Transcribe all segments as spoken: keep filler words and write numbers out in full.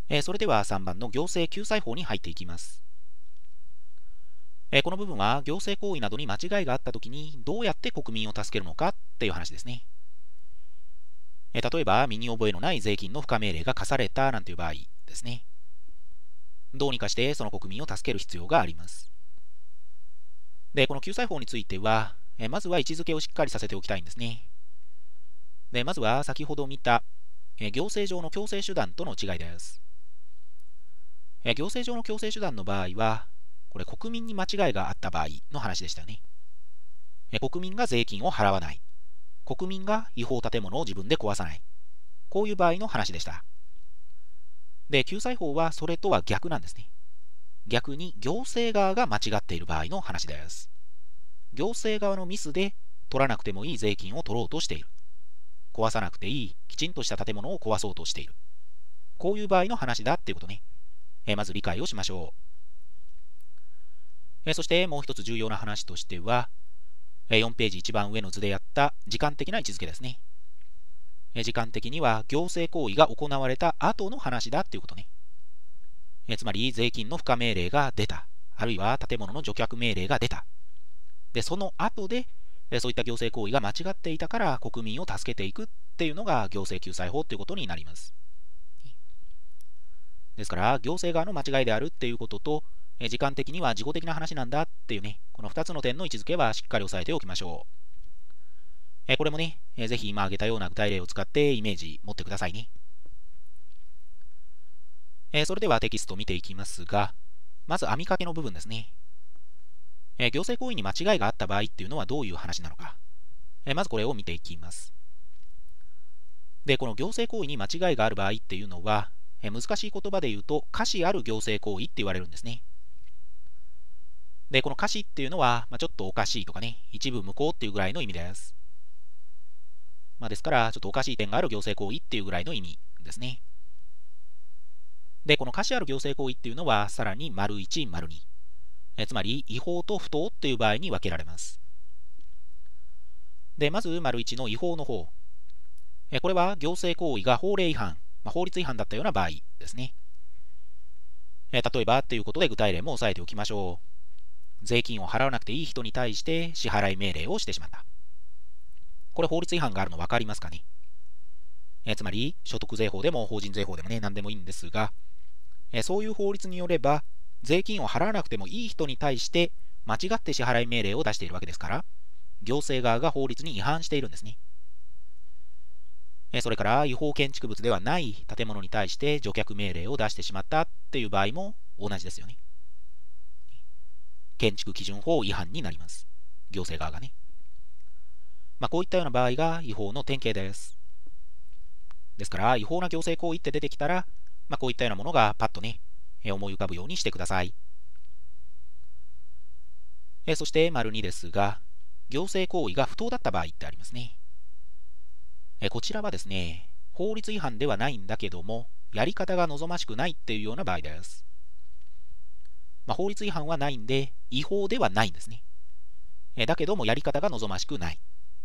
えーそれではさんばんの行政救済法に入っていきます。えーこの部分は行政行為などに間違いがあったときにどうやって国民を助けるのかっていう話ですね。えー例えば身に覚えのない税金の付加命令が課されたなんていう場合ですね。どうにかしてその国民を助ける必要があります。で、この救済法については、えーまずは位置づけをしっかりさせておきたいんですね。で、まずは先ほど見た、えー行政上の強制手段との違いです。えー行政上の強制手段の場合は、これ国民に間違いがあった場合の話でしたよね。えー国民が税金を払わない。国民が違法建物を自分で壊さない。こういう場合の話でした。で、救済法はそれとは逆なんですね。逆に行政側が間違っている場合の話です。行政側のミスで取らなくてもいい税金を取ろうとしている。壊さなくていい、きちんとした建物を壊そうとしている。こういう場合の話だっていうことね。えーまず理解をしましょう。えーそしてもう一つ重要な話としては、えーよんページ一番上の図でやった時間的な位置づけですね。えー時間的には行政行為が行われた後の話だっていうことね。えーつまり税金の付加命令が出た。あるいは建物の除却命令が出た。で、その後で、えーそういった行政行為が間違っていたから国民を助けていくっていうのが行政救済法っていうことになります。ですから行政側の間違いであるっていうことと、え時間的には事後的な話なんだっていうね、このふたつの点の位置づけはしっかり押さえておきましょう。えこれもね、えぜひ今挙げたような具体例を使ってイメージ持ってくださいね。えそれではテキストを見ていきますが、まず網掛けの部分ですね。え行政行為に間違いがあった場合っていうのはどういう話なのか。えまずこれを見ていきます。で、この行政行為に間違いがある場合っていうのは、え難しい言葉で言うと、瑕疵ある行政行為って言われるんですね。で、この瑕疵っていうのは、まあ、ちょっとおかしいとかね、一部無効っていうぐらいの意味です。まあ、ですから、ちょっとおかしい点がある行政行為っていうぐらいの意味ですね。で、この瑕疵ある行政行為っていうのは、さらに丸いち、丸に。えつまり、違法と不当っていう場合に分けられます。で、まず、丸いちの違法の方。えこれは行政行為が法令違反、まあ、法律違反だったような場合ですね。え例えば、っていうことで具体例も押さえておきましょう。税金を払わなくていい人に対して支払い命令をしてしまった。これ法律違反があるの分かりますかね。えつまり、所得税法でも法人税法でもね、何でもいいんですが、えそういう法律によれば、税金を払わなくてもいい人に対して間違って支払い命令を出しているわけですから、行政側が法律に違反しているんですね。それから違法建築物ではない建物に対して除却命令を出してしまったっていう場合も同じですよね。建築基準法違反になります。行政側がね。まあ、こういったような場合が違法の典型です。ですから違法な行政行為って出てきたら、まあ、こういったようなものがパッとね、思い浮かぶようにしてください。そして丸にですが、行政行為が不当だった場合ってありますね。こちらはですね、法律違反ではないんだけども、やり方が望ましくないっていうような場合です。まあ、法律違反はないんで、違法ではないんですね。だけども、やり方が望ましくない。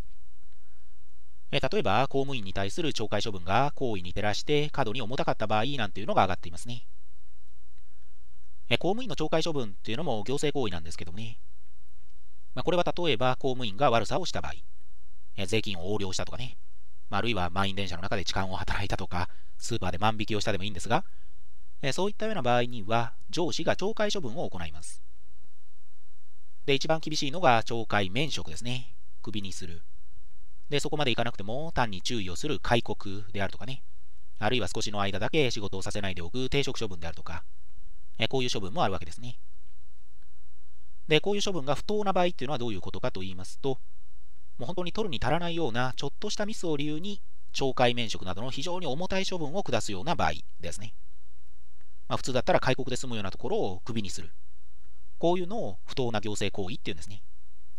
例えば、公務員に対する懲戒処分が行為に照らして過度に重たかった場合なんていうのが挙がっていますね。公務員の懲戒処分っていうのも行政行為なんですけどもね。まあ、これは例えば公務員が悪さをした場合、税金を横領したとかね、あるいは満員電車の中で痴漢を働いたとか、スーパーで万引きをしたでもいいんですが、そういったような場合には、上司が懲戒処分を行います。で、一番厳しいのが懲戒免職ですね。クビにする。で、そこまでいかなくても、単に注意をする戒告であるとかね、あるいは少しの間だけ仕事をさせないでおく停職処分であるとか、こういう処分もあるわけですね。で、こういう処分が不当な場合っていうのはどういうことかと言いますと、もう本当に取るに足らないようなちょっとしたミスを理由に懲戒免職などの非常に重たい処分を下すような場合ですね。まあ、普通だったら戒告で済むようなところをクビにする。こういうのを不当な行政行為っていうんですね。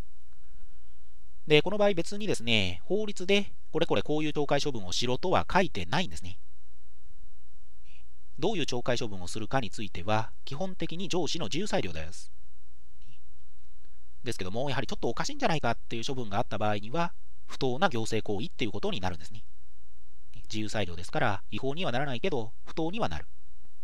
で、この場合別にですね、法律でこれこれこういう懲戒処分をしろとは書いてないんですね。どういう懲戒処分をするかについては、基本的に上司の自由裁量です。ですけども、やはりちょっとおかしいんじゃないかっていう処分があった場合には、不当な行政行為っていうことになるんですね。自由裁量ですから、違法にはならないけど、不当にはなる。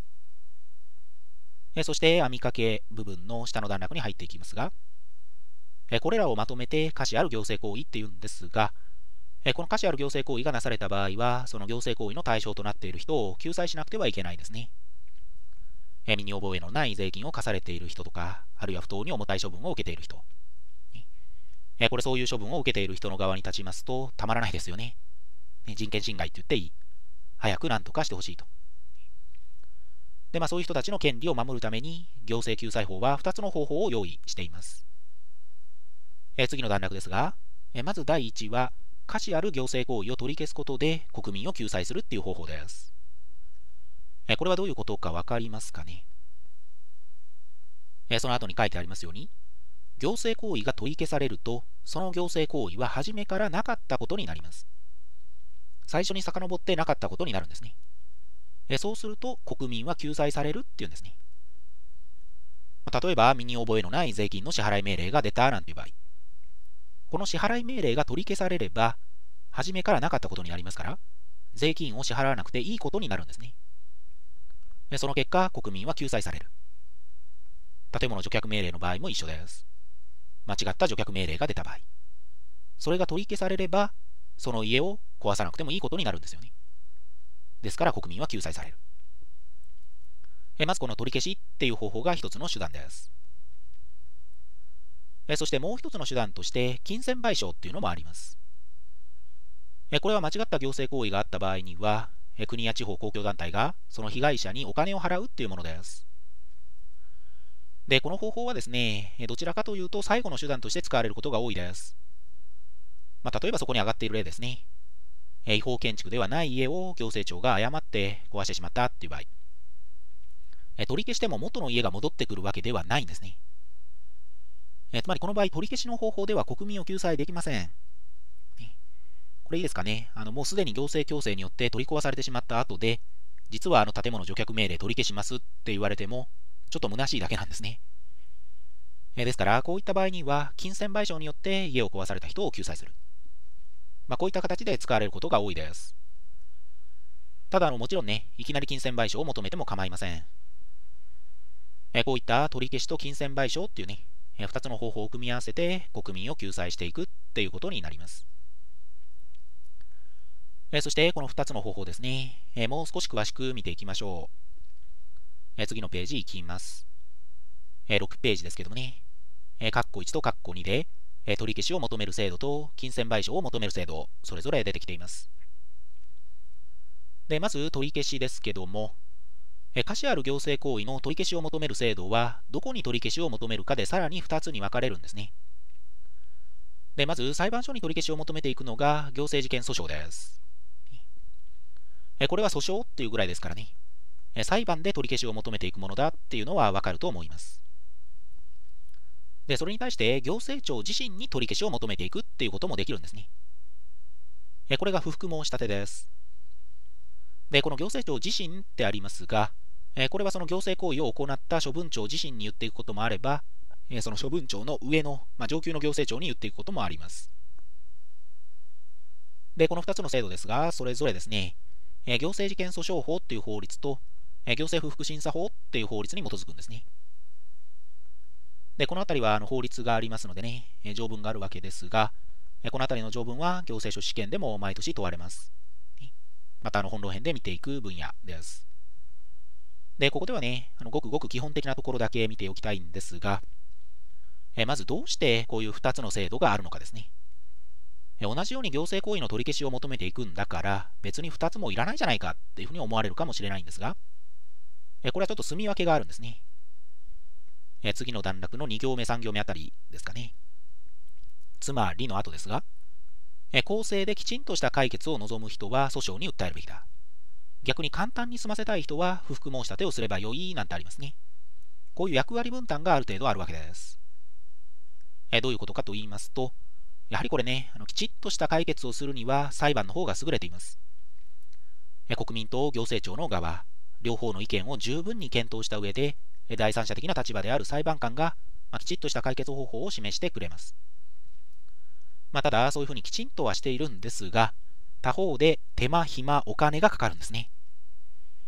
そして網掛け部分の下の段落に入っていきますが、これらをまとめて価値ある行政行為っていうんですが、この価値ある行政行為がなされた場合は、その行政行為の対象となっている人を救済しなくてはいけないですね。身に覚えのない税金を課されている人とか、あるいは不当に重たい処分を受けている人。これそういう処分を受けている人の側に立ちますとたまらないですよね。人権侵害って言っていい。早く何とかしてほしいと。で、まあそういう人たちの権利を守るために行政救済法はふたつの方法を用意しています。え次の段落ですが、えまずだいいちは価値ある行政行為を取り消すことで国民を救済するっていう方法です。えこれはどういうことか分かりますかね。えその後に書いてありますように、行政行為が取り消されると、その行政行為は初めからなかったことになります。最初に遡ってなかったことになるんですね。えそうすると国民は救済されるっていうんですね。例えば身に覚えのない税金の支払い命令が出たなんていう場合、この支払い命令が取り消されれば初めからなかったことになりますから、税金を支払わなくていいことになるんですね。その結果国民は救済される。建物除却命令の場合も一緒です。間違った除却命令が出た場合、それが取り消されればその家を壊さなくてもいいことになるんですよね。ですから国民は救済される。えまずこの取り消しっていう方法が一つの手段です。えそしてもう一つの手段として金銭賠償っていうのもあります。えこれは間違った行政行為があった場合には、え国や地方公共団体がその被害者にお金を払うっていうものです。で、この方法はですね、どちらかというと最後の手段として使われることが多いです。まあ、例えばそこに挙がっている例ですね。違法建築ではない家を行政庁が誤って壊してしまったっていう場合、取り消しても元の家が戻ってくるわけではないんですね。つまりこの場合、取り消しの方法では国民を救済できません。これいいですかね。あのもうすでに行政強制によって取り壊されてしまった後で、実はあの建物除却命令取り消しますって言われても、ちょっと虚しいだけなんですね。ですから、こういった場合には、金銭賠償によって家を壊された人を救済する。まあ、こういった形で使われることが多いです。ただあの、もちろんね、いきなり金銭賠償を求めても構いません。えこういった取り消しと金銭賠償っていうね、ふたつの方法を組み合わせて国民を救済していくっていうことになります。えそしてこのふたつの方法ですね、えもう少し詳しく見ていきましょう。え次のページいきます。えろくページですけどもね、え括弧いちと括弧にで、え取り消しを求める制度と金銭賠償を求める制度、それぞれ出てきています。で、まず取り消しですけども、え価値ある行政行為の取り消しを求める制度は、どこに取り消しを求めるかでさらにふたつに分かれるんですね。で、まず裁判所に取り消しを求めていくのが行政事件訴訟です。えこれは訴訟っていうぐらいですからね、え裁判で取り消しを求めていくものだっていうのは分かると思います。で、それに対して行政庁自身に取り消しを求めていくっていうこともできるんですね。えこれが不服申し立てです。で、この行政庁自身ってありますが、えこれはその行政行為を行った処分庁自身に言っていくこともあれば、えその処分庁の上の、まあ、上級の行政庁に言っていくこともあります。で、このふたつの制度ですが、それぞれですね、え行政事件訴訟法っていう法律と、え行政不服審査法っていう法律に基づくんですね。で、このあたりはあの法律がありますのでね、え条文があるわけですが、えこのあたりの条文は行政書士試験でも毎年問われます。またあの本論編で見ていく分野です。で、ここではね、あのごくごく基本的なところだけ見ておきたいんですが、えまずどうしてこういうふたつの制度があるのかですね。え同じように行政行為の取り消しを求めていくんだから、別にふたつもいらないじゃないかっていうふうに思われるかもしれないんですが、えこれはちょっと住み分けがあるんですね。え次の段落のに行目さん行目あたりですかね。つまりの後ですが、え公正できちんとした解決を望む人は訴訟に訴えるべきだ。逆に簡単に済ませたい人は不服申し立てをすればよいなんてありますね。こういう役割分担がある程度あるわけです。えどういうことかと言いますと、やはりこれね、あのきちっとした解決をするには裁判の方が優れています。え国民と行政庁の側、両方の意見を十分に検討した上で、第三者的な立場である裁判官が、まあ、きちっとした解決方法を示してくれます。まあ、ただ、そういうふうにきちんとはしているんですが、他方で手間、暇、お金がかかるんですね。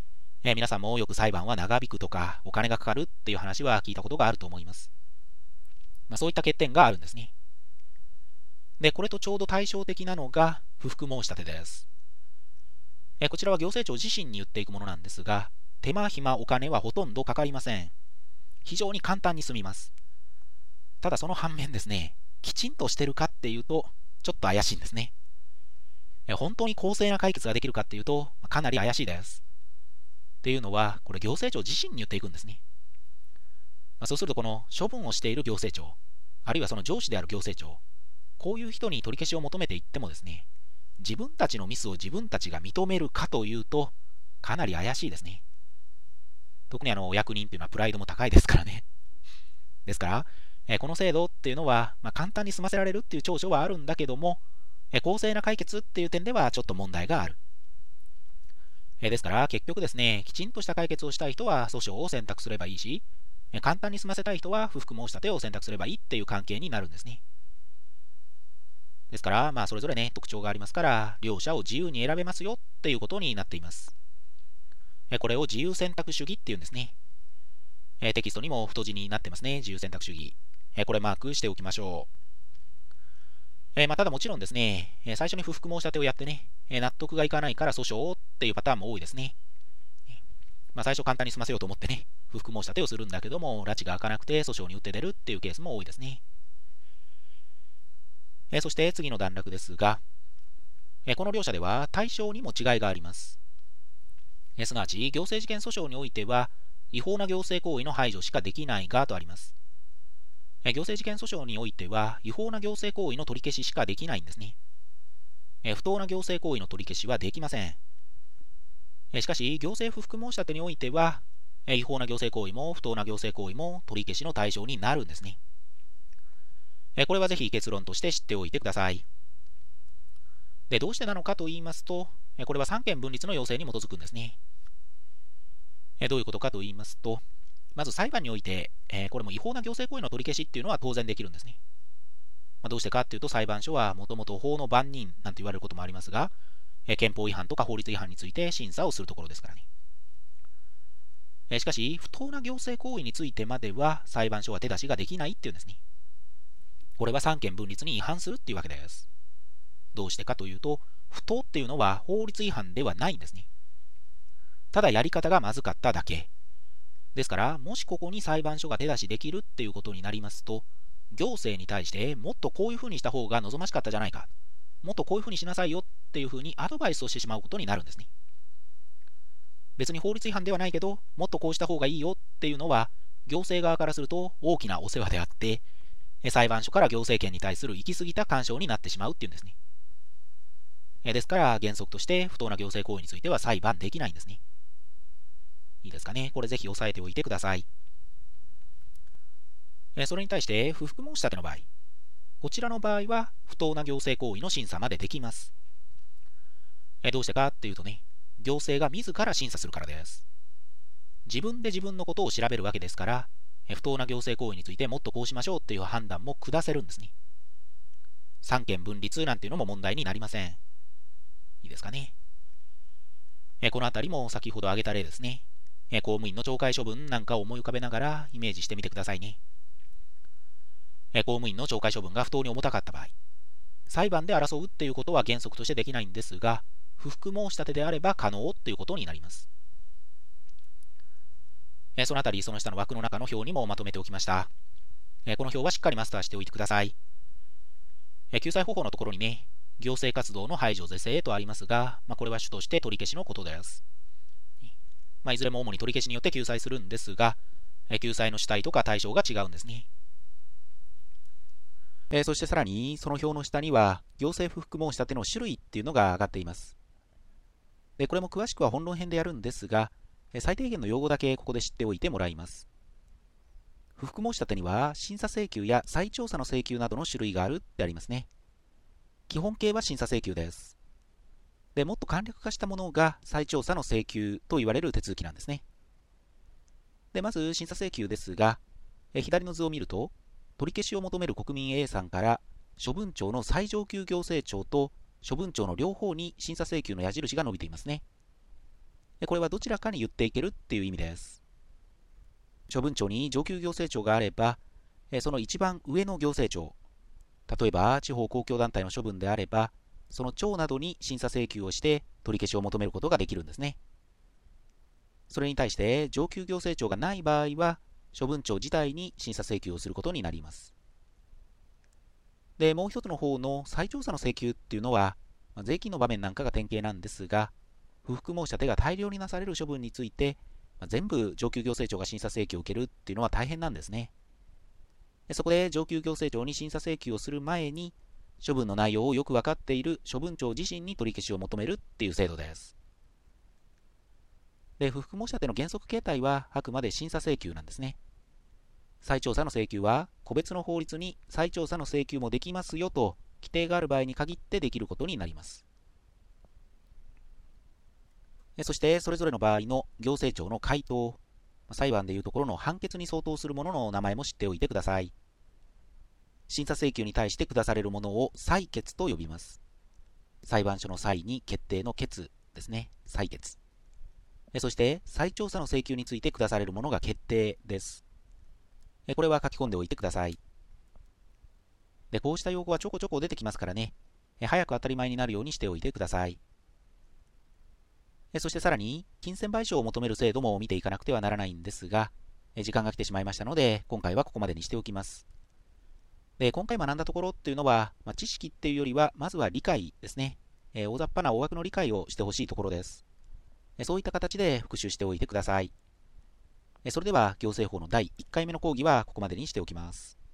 えー、皆さんもよく裁判は長引くとかお金がかかるっていう話は聞いたことがあると思います。まあ、そういった欠点があるんですね。で、これとちょうど対照的なのが不服申し立てです。えー、こちらは行政庁自身に言っていくものなんですが、手間暇お金はほとんどかかりません。非常に簡単に済みます。ただその反面ですね、きちんとしてるかっていうとちょっと怪しいんですね。えー、本当に公正な解決ができるかっていうとかなり怪しいです。っていうのは、これ行政庁自身に言っていくんですね。まあ、そうするとこの処分をしている行政庁、あるいはその上司である行政庁、こういう人に取り消しを求めていってもですね、自分たちのミスを自分たちが認めるかというと、かなり怪しいですね。特にあのお役人っていうのはプライドも高いですからね。ですから、えー、この制度っていうのは、まあ、簡単に済ませられるっていう長所はあるんだけども、えー、公正な解決っていう点ではちょっと問題がある。えー、ですから結局ですね、きちんとした解決をしたい人は訴訟を選択すればいいし、えー、簡単に済ませたい人は不服申し立てを選択すればいいっていう関係になるんですね。ですから、まあ、それぞれね、特徴がありますから、両者を自由に選べますよっていうことになっています。これを自由選択主義っていうんですね。テキストにも太字になってますね。自由選択主義。これマークしておきましょう。まあ、ただもちろんですね、最初に不服申し立てをやってね、納得がいかないから訴訟っていうパターンも多いですね。まあ、最初簡単に済ませようと思ってね、不服申し立てをするんだけども、拉致が開かなくて訴訟に打って出るっていうケースも多いですね。えそして次の段落ですが、えこの両者では対象にも違いがあります。えすなわち、行政事件訴訟においては、違法な行政行為の排除しかできないがとあります。え行政事件訴訟においては、違法な行政行為の取り消ししかできないんですね。え不当な行政行為の取り消しはできません。えしかし、行政不服申し立てにおいては、え違法な行政行為も不当な行政行為も取り消しの対象になるんですね。これはぜひ結論として知っておいてください。で、どうしてなのかと言いますと、これは三権分立の要請に基づくんですね。どういうことかと言いますと、まず裁判において、これも違法な行政行為の取り消しっていうのは当然できるんですね。どうしてかっていうと、裁判所はもともと法の番人なんて言われることもありますが、憲法違反とか法律違反について審査をするところですからね。しかし、不当な行政行為についてまでは裁判所は手出しができないっていうんですね。これは三権分立に違反するっていうわけです。どうしてかというと、不当っていうのは法律違反ではないんですね。ただやり方がまずかっただけ。ですから、もしここに裁判所が手出しできるっていうことになりますと、行政に対してもっとこういうふうにした方が望ましかったじゃないか、もっとこういうふうにしなさいよっていうふうにアドバイスをしてしまうことになるんですね。別に法律違反ではないけど、もっとこうした方がいいよっていうのは、行政側からすると大きなお世話であって、裁判所から行政権に対する行き過ぎた干渉になってしまうっていうんですね。ですから原則として不当な行政行為については裁判できないんですね。いいですかね。これぜひ押さえておいてください。それに対して不服申し立ての場合、こちらの場合は不当な行政行為の審査までできます。どうしてかっていうとね、行政が自ら審査するからです。自分で自分のことを調べるわけですから、不当な行政行為についてもっとこうしましょうっていう判断も下せるんですね。三権分立なんていうのも問題になりません。いいですかね。このあたりも先ほど挙げた例ですね。公務員の懲戒処分なんかを思い浮かべながらイメージしてみてくださいね。公務員の懲戒処分が不当に重たかった場合、裁判で争うっていうことは原則としてできないんですが、不服申し立てであれば可能っていうことになります。そのあたり、その下の枠の中の表にもまとめておきました。この表はしっかりマスターしておいてください。救済方法のところにね、行政活動の排除是正とありますが、まあ、これは主として取り消しのことです。まあ、いずれも主に取り消しによって救済するんですが、救済の主体とか対象が違うんですね。そしてさらに、その表の下には、行政不服申し立ての種類っていうのが挙がっています。でこれも詳しくは本論編でやるんですが、最低限の用語だけここで知っておいてもらいます。不服申し立てには審査請求や再調査の請求などの種類があるってありますね。基本形は審査請求です。でもっと簡略化したものが再調査の請求と言われる手続きなんですね。でまず審査請求ですが、え左の図を見ると、取り消しを求める国民 A さんから処分庁の最上級行政庁と処分庁の両方に審査請求の矢印が伸びていますね。 これはどちらかに言っていけるっていう意味です。処分庁に上級行政庁があれば、その一番上の行政庁、例えば地方公共団体の処分であれば、その庁などに審査請求をして取り消しを求めることができるんですね。それに対して上級行政庁がない場合は、処分庁自体に審査請求をすることになります。で、もう一つの方の再調査の請求っていうのは、まあ、税金の場面なんかが典型なんですが、不服申し立てが大量になされる処分について、まあ、全部上級行政庁が審査請求を受けるっていうのは大変なんですね。でそこで上級行政庁に審査請求をする前に、処分の内容をよく分かっている処分庁自身に取り消しを求めるっていう制度です。で、不服申し立ての原則形態はあくまで審査請求なんですね。再調査の請求は個別の法律に再調査の請求もできますよと規定がある場合に限ってできることになります。そしてそれぞれの場合の行政庁の回答、裁判でいうところの判決に相当するものの名前も知っておいてください。審査請求に対して下されるものを裁決と呼びます。裁判所の際に決定の決ですね。裁決。そして再調査の請求について下されるものが決定です。これは書き込んでおいてください。で、こうした用語はちょこちょこ出てきますからね。早く当たり前になるようにしておいてください。そしてさらに、金銭賠償を求める制度も見ていかなくてはならないんですが、時間が来てしまいましたので、今回はここまでにしておきます。で、今回学んだところっていうのは、まあ、知識っていうよりは、まずは理解ですね。えー、大雑把な大枠の理解をしてほしいところです。そういった形で復習しておいてください。それでは、行政法のだいいっかいめの講義はここまでにしておきます。